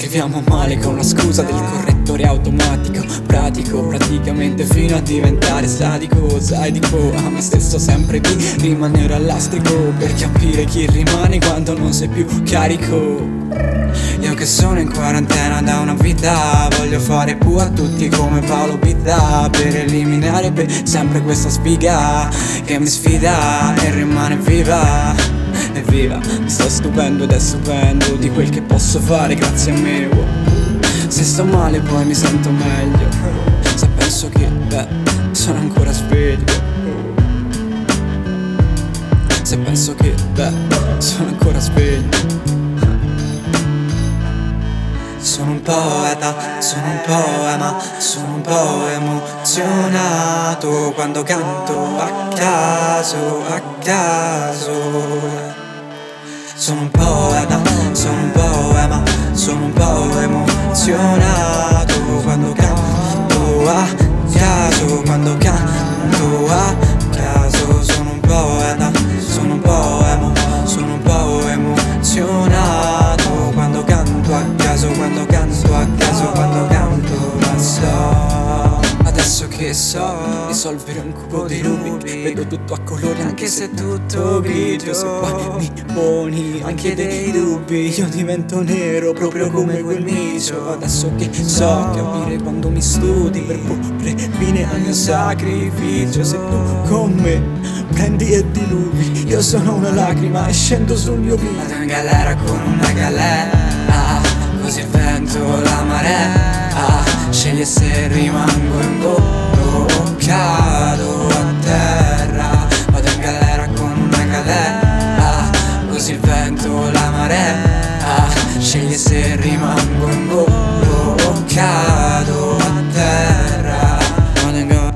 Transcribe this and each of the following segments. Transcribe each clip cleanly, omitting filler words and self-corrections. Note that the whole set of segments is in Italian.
scriviamo male con la scusa del correttore automatico. Pratico praticamente fino a diventare sadico. Sai, dico a me stesso sempre di rimanere all'astrico, per capire chi rimane quando non sei più carico. Io che sono in quarantena da una vita, voglio fare pu a tutti come Paolo Pitta, per eliminare sempre questa sfiga che mi sfida e rimane viva. Evviva, mi sto stupendo ed è stupendo di quel che posso fare grazie a me, wow. Se sto male poi mi sento meglio, se penso che, sono ancora sveglio. Se penso che, sono ancora sveglio. Sono un poeta, sono un poema, sono un po' emozionato quando canto a caso, a caso. Sono un poeta, sono un poema, sono un po' emozionato quando canto a caso, quando canto a caso. Sono un poeta, sono un poema, sono un po' emozionato quando canto a caso, quando canto a caso, quando canto, ma so, adesso che so risolvere un cubo di Rubik, vedo tutto a colori anche se è tutto grigio. Se poi mi poni anche dei dubbi, io divento nero proprio come quel micio. Adesso che so capire quando mi studi per porre fine al mio sacrificio. Se tu con me prendi e diluvi, io sono una lacrima e scendo sul mio viso. Vado in galera con una galera, così il vento, la marea, sceglie se rimango in volo o cado a terra. Vado in galera con una galera, così il vento, la marea, sceglie se rimango in volo o cado a terra. Vado in galera.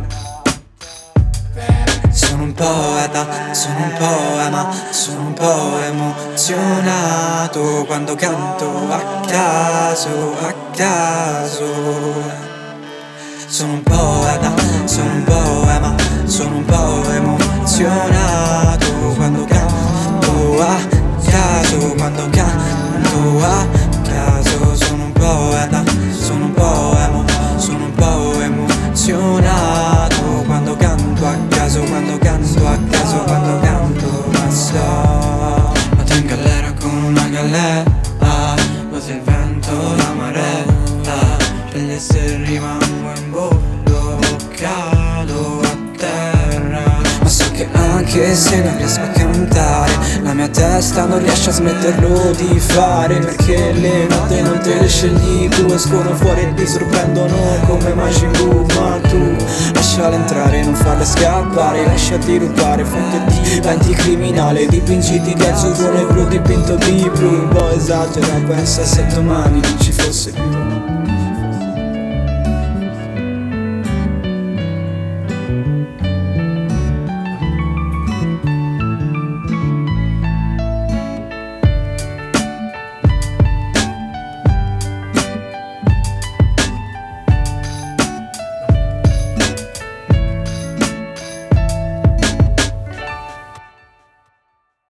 Sono un poeta, sono un poema, sono un po' emozionato quando canto a caso, a caso. Sono un poeta, sono un poema, sono un po' emozionato quando canto a caso, quando canto a caso. Sono un poeta, sono un poema, sono un po' emozionato quando canto a caso, quando canto a caso, quando canto, ma so, vado in galera con una galera, così il vento, la marea, sceglie se rimango in volo o cado a terra. Ma so che anche se non riesco a cantare, la mia testa non riesce a smetterlo di fare, perché le note non te le scegli tu, escono fuori e ti sorprendono come Majin Buu. Ma tu lasciale entrare, non farle scappare, lasciati rubare fonte di diventi criminale, dipingiti di azzurro negro dipinto di blu. Un po' esagera, pensa se domani non ci fosse più.